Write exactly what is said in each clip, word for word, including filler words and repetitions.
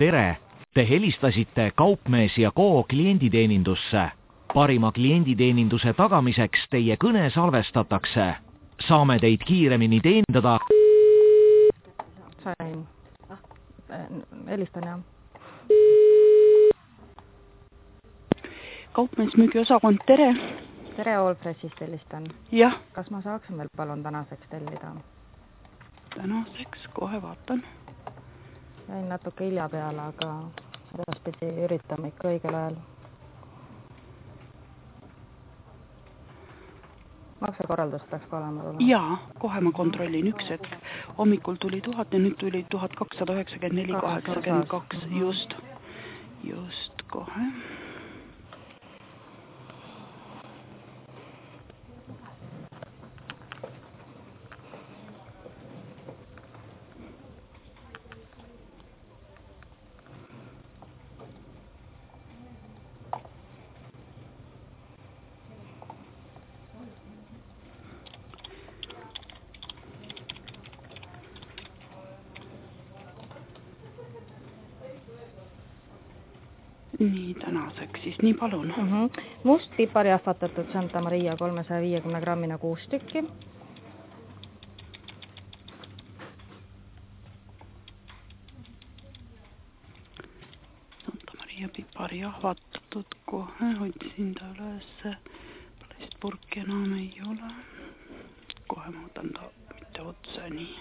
tere! Te helistasite Kaupmees ja Co klienditeenindusse. Parima klienditeeninduse tagamiseks teie kõne salvestatakse. Saame teid kiiremini teenindada. Sain. Helistan jah. Kaupmeesmüügiosakond, tere! Tere, Allpressist helistan. Jah. Kas ma saaksin veel palun tänaseks tellida? Tänaseks, kohe vaatan. Jäin natuke hilja peale, aga edaspidi üritame ikka õigel ajal. Maksekorraldus peaks ka olema tulema. Jaa, kohe ma kontrollin üks hetk. Hommikul tuli tuhat ja nüüd tuli tuhat kakssada üheksakümmend neli kaheksakümmend kaks. Just, just kohe. Nii, tänaseks siis, nii palun. Uh -huh. Must pipar jahvatatud Santa Maria kolmesaja viiekümne grammina kuus tükki. Santa Maria pipar jahvatatud kohe, otsin ta üles. Plastpurki enam ei ole. Kohe ma võtan ta mitte otsa, nii.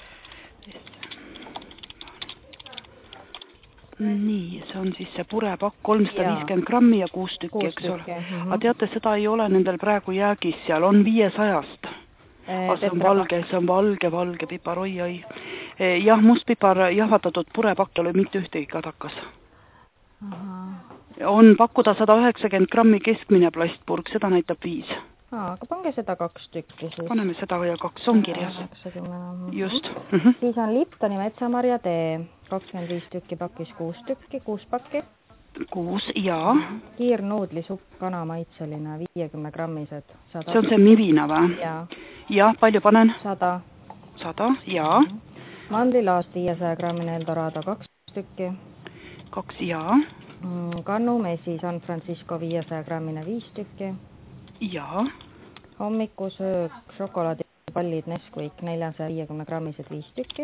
Nii, see on siis see purepakk kolmsada viiskümmend grammi ja kuus tükki, eks ole. Aga teate, seda ei ole nendel praegu jäägis, seal on viiesajast. Aga see on valge, see on valge, valge pipar, oi, oi. Jah, must pipar jahvatatud purepakk oli mitte ühtegi kadakas. On pakkuda sada üheksakümmend grammi keskmine plastpurk, seda näitab viis. Aa, aga pange seda kaks tükki siis. Paneme seda ja kaks on kirjas. Just. Siis on Liptoni metsamarja tee. kakskümmend viis tükki pakis, kuus tükki, kuus pakki. Kuus, jaa. Kiirnuudli supp kanamaitseline, viiekümne grammised. See on see mivina või? Jaa. Jaa, palju panen? Sada. Sada, jaa. Mandlilaast viiesaja grammine Eldorado, kaks tükki. Kaks, jaa. Kannumesi San Francisco viiesaja grammine, viis tükki. Jaa. Hommikusöök, šokolaadipallid Nesquik neljasaja viiekümne grammised, viis tükki.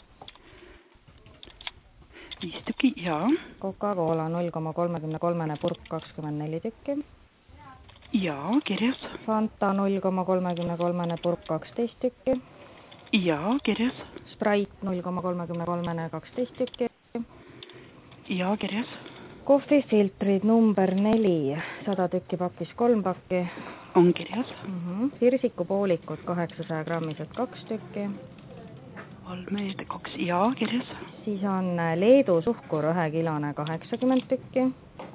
Viis tükki, jaa. Coca-Cola null koma kolmekümne kolme purk kakskümmend neli tükki. Jaa, kirjas. Fanta null koma kolmekümne kolme purk kaksteist tükki. Jaa, kirjas. Sprite null koma kolmekümne kolme kaksteist tükki. Jaa, kirjas. Kohvifiltrid number neli, sada tükki pakis, kolm pakki. On kirjas. Uh-huh. Firsikupoolikud kaheksasaja grammised, kaks tükki. Valmeed, kaks, jaa, kirjas. Siis on Leedu suhkur ühe kilone kaheksakümmend tükki.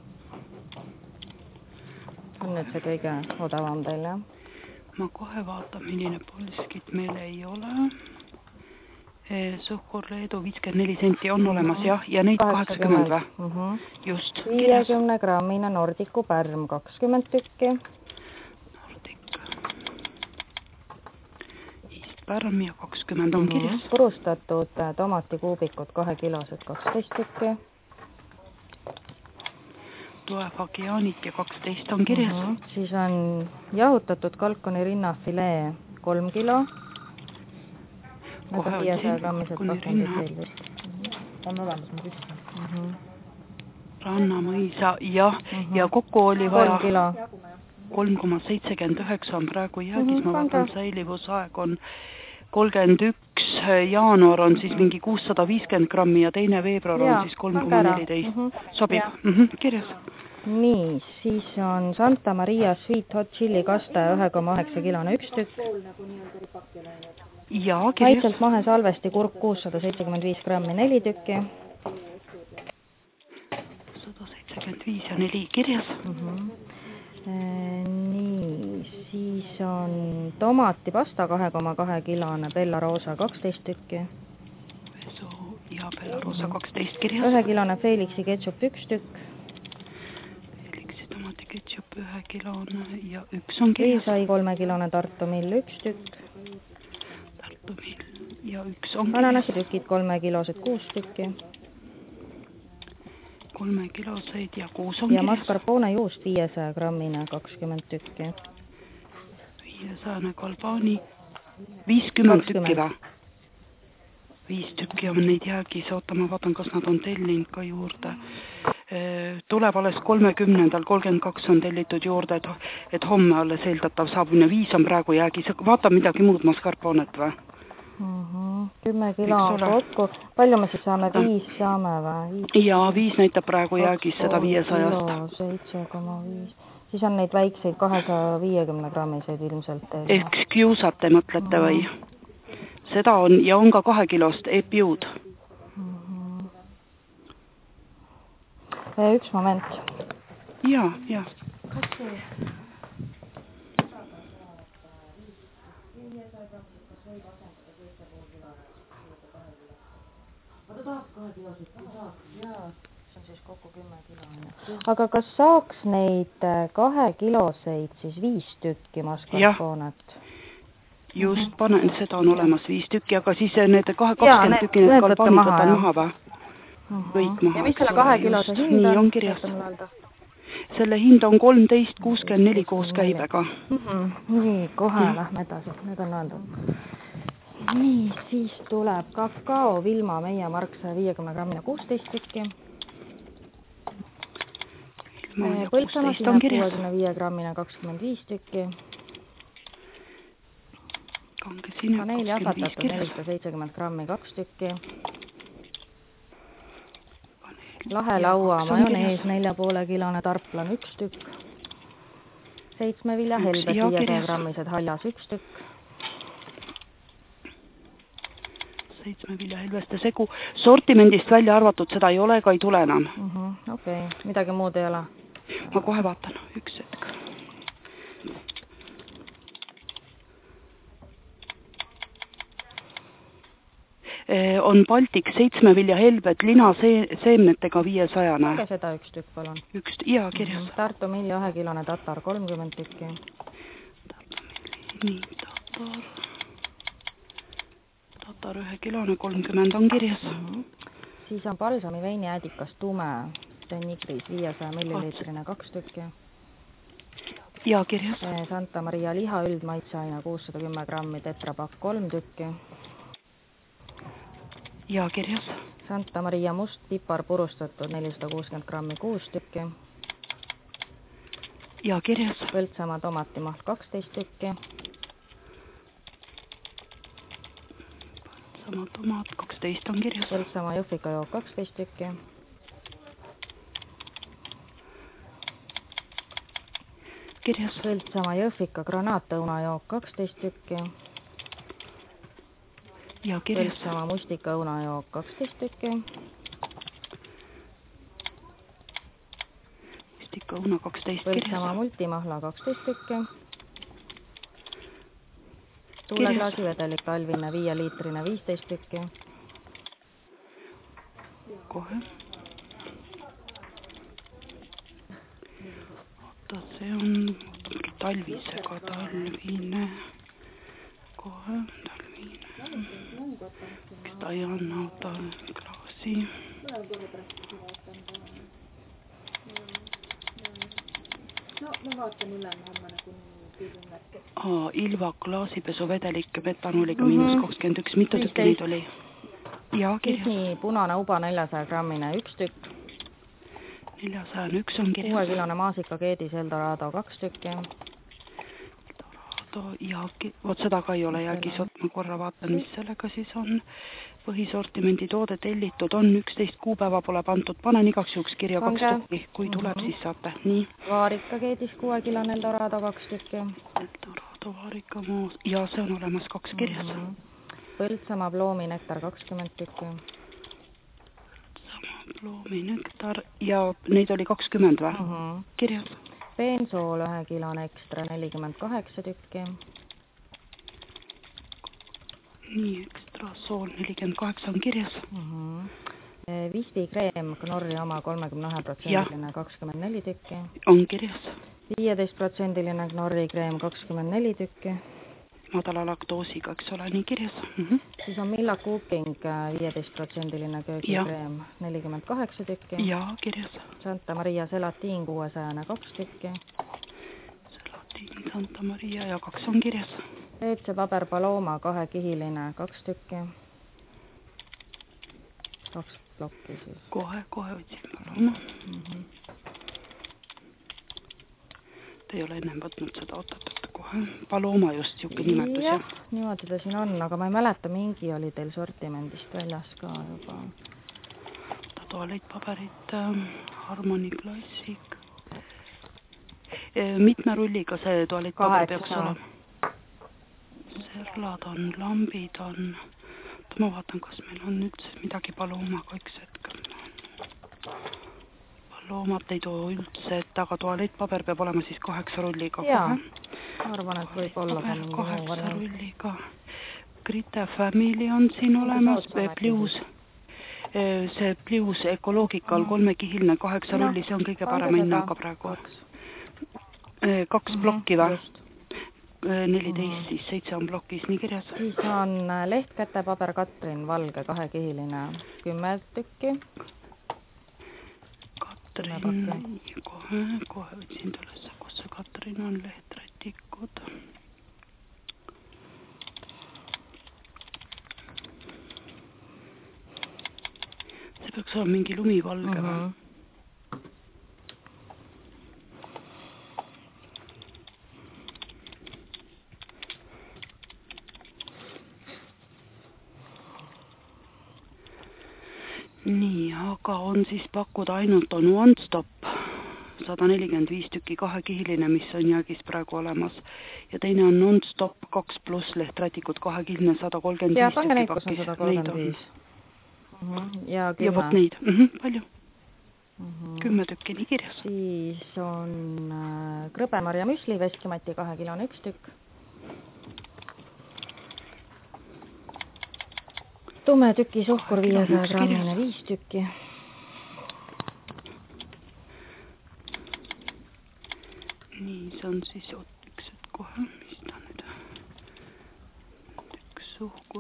On nüüd see kõige odavam teil, jah? Ma kohe vaatan, milline polskit meil ei ole. Suhkur Leedu viiskümmend neli senti on olemas, jah, ja neid kaheksakümmend või? Uh -huh. Just. viiekümne grammine Nordiku pärm, kakskümmend tükki. Nordik. Pärm ja kakskümmend on kirjas. Purustatud tomatikuubikud kahe kilosed, kaksteist tükki. Toefagianit ja kaksteist on kirjas. Uh -huh. Siis on jahutatud kalkuni rinnafilee kolm kilo. Kohe viiesaja grammised kakskümmend seitse. On olemas, ma küsisin. Rannamõisa, jah, uh -huh. ja kokku oli vaja kolm kilo. kolm koma seitsekümmend üheksa on praegu jäägis, ma vaatan, säilivusaeg on kolmkümmend üks jaanuar on siis mingi kuussada viiskümmend grammi ja teine veebruar on siis kolm koma neliteist. Sobib? Mm -hmm, kirjas. Nii, siis on Santa Maria Sweet Hot Chili kaste ühe koma üheksa kilone üks tükk. Jaa, kirjas. Kaitselt mahe salvesti kurk kuussada seitsekümmend viis grammi, neli tükki. sada seitsekümmend viis ja neli kirjas. Uh -huh. e, nii, siis on tomatipasta kahe koma kahe kilone Bella Rosa kaksteist tükki. Vesu ja Bella Rosa kaksteist kirjas. ühe kilone Felixi ketšup üks tükk. Felixi tomatiketšup ühe kilone ja üks on kirjas. Riisai kolme kilone Tartu mill üks tükk. Tartu mill ja üks on kirjas. Ananasitükid kolme kilosed kuus tükki. kolmekiloseid ja kuus on ja kirjas. mascarpone juust viiesaja grammine kakskümmend tükki. viiesaja galbani viiskümmend tükki või? Viis tükki on neid jäägis, oota ma vaatan, kas nad on tellinud ka juurde. Tuleb alles kolmekümnendal, kolmkümmend kaks on tellitud juurde, et, et homme alles eeldatav saabumine. Viis on praegu jäägis. Vaata midagi muud mascarponet või? Uh-huh. kümme kilo on kokku. Palju me siis saame? Viis saame või? Jaa, viis näitab praegu jäägis seda viiesajast. seitse koma viis. Siis on neid väikseid kahesaja viiekümne grammiseid ilmselt. Ehk kiusate mõtlete või? Seda on ja on ka kahe kilost epiud. Uh-huh. Üks moment. Jaa, jaa. Kas see? Aga kas saaks neid kahe kiloseid siis viis tükki mascarponet? Just, panen, seda on olemas viis tükki, aga siis need kahe kakskümmend tükki need galbanid võtan maha või? Kõik maha. Ja mis selle kahe kilose hind on? Nii on kirjas. Selle hind on kolmteist kuuskümmend neli koos käibega. Nii, kohe lähme edasi, need on öeldud. Nii, siis tuleb kakao Vilma meie mark saja viiekümne grammina kuusteist tükki. Põltsama sinna kuuekümne viie grammina kakskümmend viis tükki. Kaneeli asatatud nelisada seitsekümmend grammi kaks tükki. Lahe laua majonees nelja poole kilone tarplan üks tükk. Seitsme vilja helbed viiesaja grammised haljas üks tükk. Seitsme vilja helveste segu. Sortimendist välja arvatud seda ei ole ega ei tule enam. Uh-huh, Okei, okay. Midagi muud ei ole? Ma kohe vaatan, üks hetk. On Baltik seitsme vilja helbed lina seemnetega viiesajane. Aga seda üks tükk, palun. Üks, jaa, kirjas. Tartu milli ühe kilone tatar kolmkümmend tükki. Nii, tatar. Tatar ühe kilone kolmkümmend on kirjas. Uh-huh. Siis on palsami veini äädikas tume Denigris viiesaja milliliitrine kaks tükki. Jaa, kirjas. Santa Maria liha üldmaitseaine kuussada kümme grammi tetrapakk kolm tükki. Jaa, kirjas. Santa Maria must pipar purustatud nelisada kuuskümmend grammi kuus tükki. Jaa, kirjas. Põltsamaa tomatimaht kaksteist tükki. Põltsamaa tomat kaksteist on kirjas. Põltsamaa jõhvika jook kaksteist tükki. Kirjas. Põltsamaa jõhvika granaatõuna jook kaksteist tükki. Ja kirjas. Põltsamaa mustika õunajook kaksteist tükki. Mustika õuna kaksteist kirjas. Põltsamaa multimahla kaksteist tükki. Tuuleklaasi vedelik Alvine viie liitrine viisteist tükki. Kohe. Oota, see on talvisega talvine. Kohe talvine. Sitä ei anna ottaa klaasi. No, mä vaatan üle hommana, kun pidin näkki. Aa, Ilva klaasipesuvedelik metanooliga mm -hmm. miinus kakskümmend üks. Mitu tükki neid oli? Jaa, kirjas. Disney punane uba neljasaja grammine üks tükk. neljasaja üks on kirjas. kuue kilone maasikakeedis Eldorado kaks tükki. Ja vot seda ka ei ole jäägis, oot ma korra vaatan, mis sellega siis on. Põhisortimendi toode tellitud on üksteist kuupäeva pole pandud, panen igaks juhuks kirja kaks tükki, kui tuleb mm -hmm. siis saate. Nii. Vaarika keedis kuue kilone Eldorado kaks tükki. Eldorado vaarika moos ja see on olemas kaks kirjas. Mm -hmm. Põltsamaa ploominektar kakskümmend tükki. Põltsamaa ploominektar ja neid oli kakskümmend või? Mm -hmm. Kirjas. Peensool ühe kilone ekstra nelikümmend kaheksa tükki. Nii, ekstra sool nelikümmend kaheksa on kirjas. Uh-huh. Visti kreem Knorri oma kolmekümne ühe protsendiline kakskümmend neli tükki. On kirjas. viieteist protsendiline Knorri kreem kakskümmend neli tükki. madala laktoosiga, eks ole, nii kirjas. Mm -hmm. Siis on Milla Cooking viieteist protsendiline köögikreem, nelikümmend kaheksa tükki. Jaa, kirjas. Santa Maria Selatiin kuuesajane kaks tükki. Selatiin Santa Maria ja kaks on kirjas. W C paber Paloma kahekihiline kaks tükki. Kaks plokki siis. Kohe, kohe otsin Paloma. Mm -hmm. Te ei ole ennem võtnud seda otatud kohe. Paloma just siuke nimetus. Jah, niimoodi ta siin on, aga ma ei mäleta, mingi oli teil sortimendist väljas ka juba. Tualettpaberit, Harmony Classic. Mitme rulliga see tualettpaber peaks olema? Serlad on, lambid on. Ma vaatan, kas meil on üldse midagi Palomaga üks hetk. Paloomat ei too üldse, et aga tualettpaber peab olema siis kaheksa rulliga. Jaa, arvan, et võib olla ka mingi kaheksa rulliga. Grita Family on siin olemas, Plius. See Plius Ecological kolmekihiline kaheksa rulli, see on kõige parem hinnaga praegu. Kaks plokki või? neliteist, siis seitse on plokis, nii kirjas. Siis on lehtkätepaber Katrin valge kahekihiline kümme tükki. Katrin, kohe, kohe võtsin tulesse, kus see Katrin on, lehträtikud. See peaks olema mingi lumivalge või? Uh-huh. Nii, aga on siis pakkuda ainult on One Stop sada nelikümmend viis tükki kahekihiline, mis on jäägis praegu olemas. Ja teine on Non-Stop kaks pluss lehträtikud kahekihiline sada kolmkümmend viis tükki pakis. Ja pange neid, kus on sada kolmkümmend viis. Ja kümme. Ja vot neid, mm -hmm, palju. Mm -hmm. Kümme tükki, nii kirjas. Siis on äh, Krõbemarja müsli, Veskimati kahekilone üks tükk. Tume tüki suhkur viiesaja grammine viis tükki. Nii, see on siis üks, et kohe, mis ta nüüd tükk suhkur.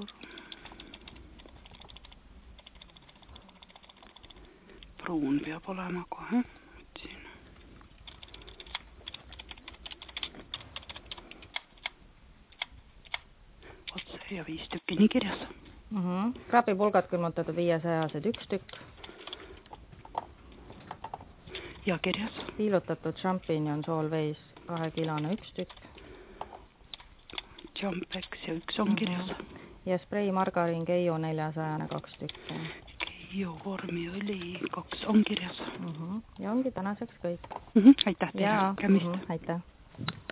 Pruun peab olema kohe. Siin. Otse ja viis tükki, nii kirjas. Uh -huh. Krabipulgad külmutatud viiesajased üks tükk. Ja kirjas. Piilutatud champignon soolveis kahekilone üks tükk. Champex ja üks on kirjas. Uh -huh. Ja sprei margariin Keijo neljasajane kaks tükki. Keijo vormiõli kaks on kirjas. Uh -huh. Ja ongi tänaseks kõik. Uh -huh. Aitäh teile. Ja, uh -huh. Aitäh.